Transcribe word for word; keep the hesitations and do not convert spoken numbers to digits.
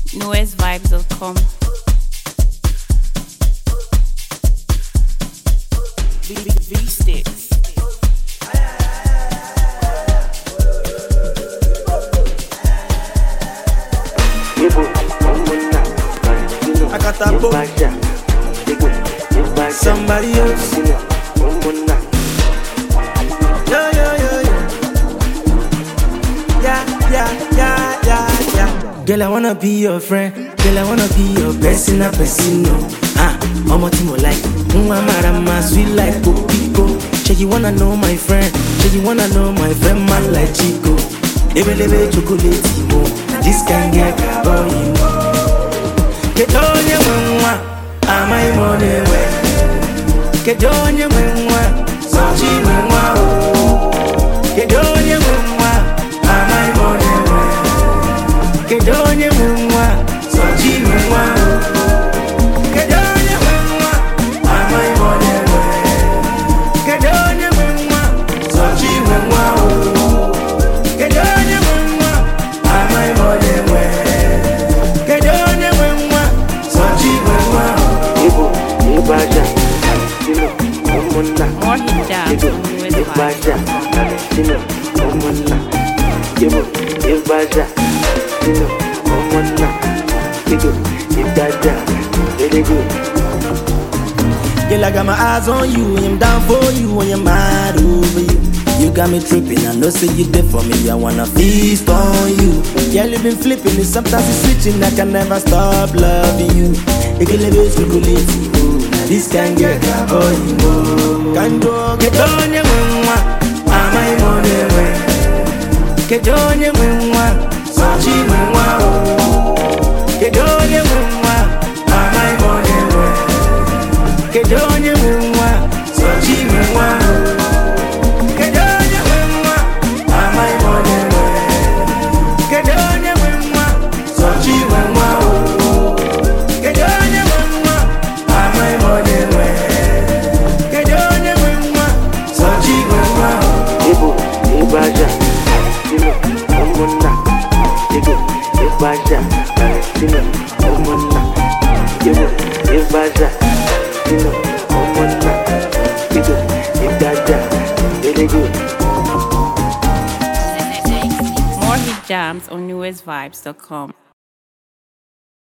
newest vibes dot com. V-Sticks. I got that book. Somebody else. Yeah, yeah, yeah, yeah. Yeah, yeah, yeah, yeah, yeah. Girl, I wanna be your friend. Girl, I wanna be your person, a person, no. Ah, mama Timo like. Mwa marama, sweet like Copico. Say you wanna know my friend. Say you wanna know my friend, man like Chico. Lebe lebe chocolate, mo. This can get boy, you know. Get on your mwa, am I money way? Get on your mwa, so she mwa. Get on your mwa, am I money way? Get on your mwa, so she mwa. Get on your mwa, am I money way? Get on your mwa, so she mwa. Get on your mwa, am I money way? Get on your mwa, so she mwa. Ibo, ibaja, sino, omona. More hijabs on newest vibes dot com. Sino, omona. Ibo, ibaja, sino, omona. Ibo, ibaja, very good. Girl, I got my eyes on you, I'm down for you, and you're mad over you. You got me tripping, I know say you there for me, I wanna feast on you. Girl, you been flipping it, sometimes it's switching, I can never stop loving you. You can live it, chocolate, oh, now this can get a boy, oh. Can go, get on your mwa, am I money way? Get on your mwa, so she mwa, oh. Get on your mwa, am I money way? Get on your mwa, so she mwa, oh. Get on your mwa, am I money way? Get on your mwa, so she mwa, oh. Get on your mwa, am I money way? Get on your mwa, so she mwa, oh. Ibo, ibaja, sino, omona. Ibo, ibaja, sino, omona. Ibo, ibaja, sino, omona. Ibo, ibaja, very good. More hijabs on newest vibes dot com.